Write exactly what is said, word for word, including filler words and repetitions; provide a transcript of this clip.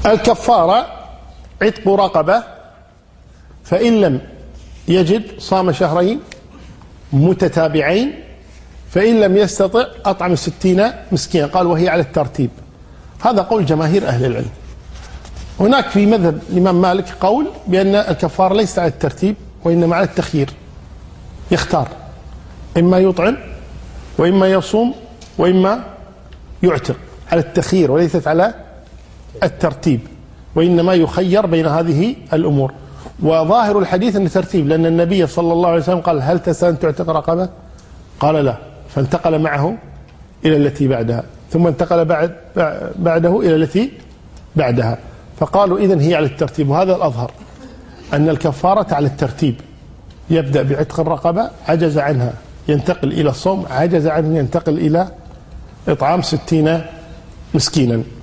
الكفارة عتق رقبة، فإن لم يجد صام شهرين متتابعين، فإن لم يستطع أطعم ستين مسكينا. قال وهي على الترتيب. هذا قول جماهير أهل العلم. هناك في مذهب الإمام مالك قول بأن الكفارة ليست على الترتيب وإنما على التخيير، يختار إما يطعم وإما يصوم وإما يعتق، على التخيير وليست على الترتيب، وإنما يخير بين هذه الأمور. وظاهر الحديث أن ترتيب، لأن النبي صلى الله عليه وسلم قال هل تسأل أن تعتق رقبة؟ قال لا، فانتقل معه إلى التي بعدها، ثم انتقل بعد بعده إلى التي بعدها، فقالوا إذن هي على الترتيب. وهذا الأظهر أن الكفارة على الترتيب، يبدأ بعتق الرقبة، عجز عنها ينتقل إلى الصوم، عجز عنه ينتقل إلى إطعام ستين مسكينا.